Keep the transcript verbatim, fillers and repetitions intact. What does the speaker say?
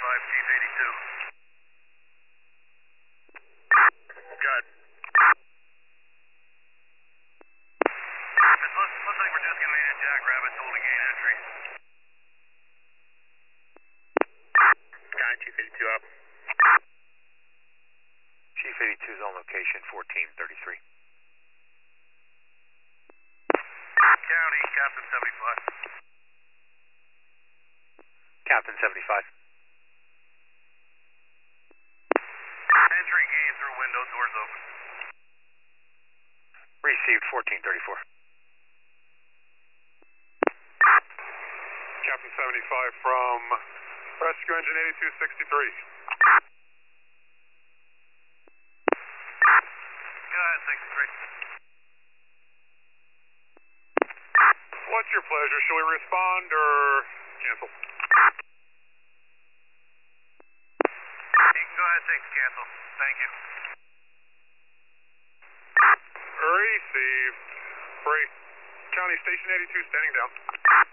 seventy-five, Chief eighty-two. Good. It looks, looks like we're just getting in at Jackrabbit, holding gate entry. Got Chief eighty-two up. Chief eighty-two is on location, fourteen thirty-three. County, Captain seventy-five. Captain seventy-five. Entry gain through window, doors open. Received, fourteen thirty-four. Captain seventy-five from Rescue Engine eighty-two sixty-three. Go ahead, sixty-three. What's your pleasure? Shall we respond or cancel? You can go ahead and take the cancel. Thank you. Received. Free. County Station eighty-two standing down.